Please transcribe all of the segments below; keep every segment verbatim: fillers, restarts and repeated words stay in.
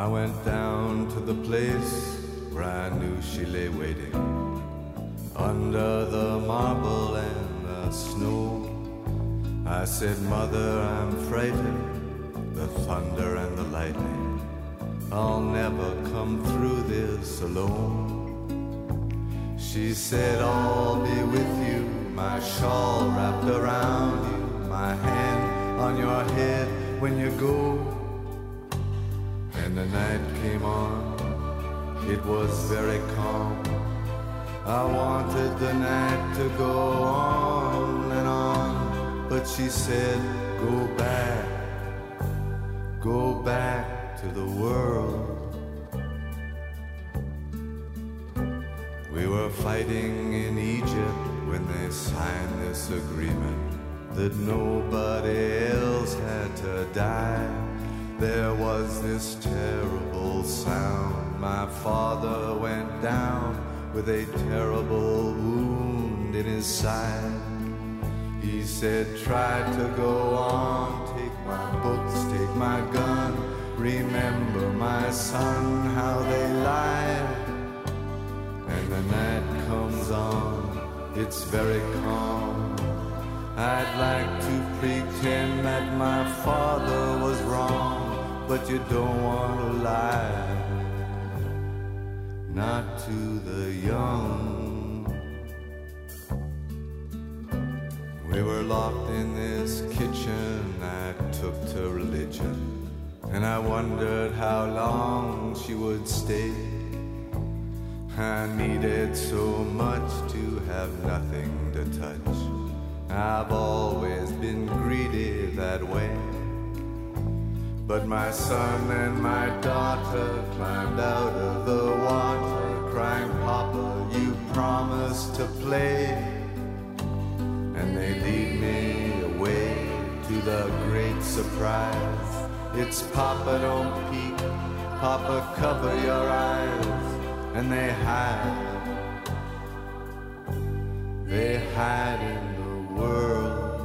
I went down to the place where I knew she lay waiting, under the marble and the snow. I said, Mother, I'm frightened, the thunder and the lightning, I'll never come through this alone. She said, I'll be with you, my shawl wrapped around you, my hand on your head when you go. And the night came on, it was very calm. I wanted the night to go on and on, but she said, go back, go back to the world. We were fighting in Egypt when they signed this agreement that nobody else had to die. There was this terrible sound. My father went down with a terrible wound in his side. He said, try to go on, take my books, take my gun, remember my son, how they lied. And the night comes on, it's very calm. I'd like to pretend that my father was wrong, but you don't want to lie, not to the young. We were locked in this kitchen I took to religion, and I wondered how long she would stay. I needed so much to have nothing to touch. I've always been greedy that way. But my son and my daughter climbed out of the water, crying, Papa, you promised to play. And they lead me away to the great surprise. It's Papa, don't peek, Papa, cover your eyes. And they hide, they hide in the world.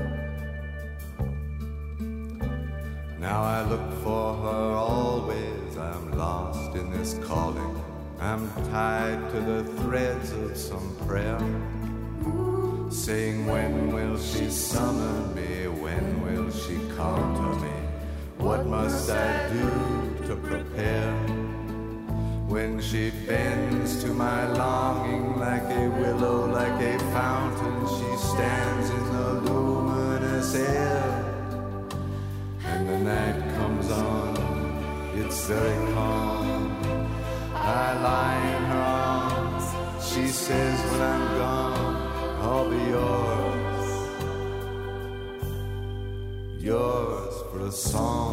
Now I look for her always, I'm lost in this calling. I'm tied to the threads of some prayer, saying, when will she summon me, when will she come to me? What must I do to prepare? When she bends to my longing like a willow, like a fountain, she stands in the luminous air. And the night comes on, it's very calm. I lie in her arms, she says, when I'm gone, I'll be yours, yours for a song.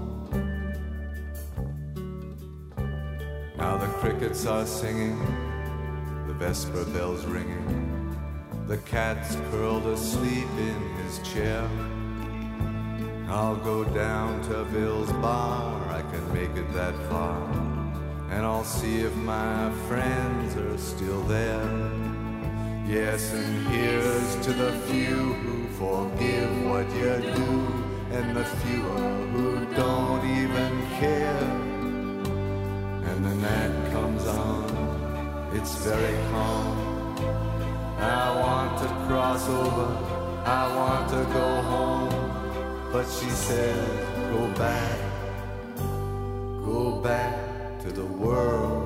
Now the crickets are singing, the vesper bells ringing, the cat's curled asleep in his chair. I'll go down to Bill's bar, I can make it that far, and I'll see if my friends are still there. Yes, and here's to the few who forgive what you do, and the fewer who don't even care. And the night comes on, it's very calm. I want to cross over, I want to go home, but she says, go back, go back to the world.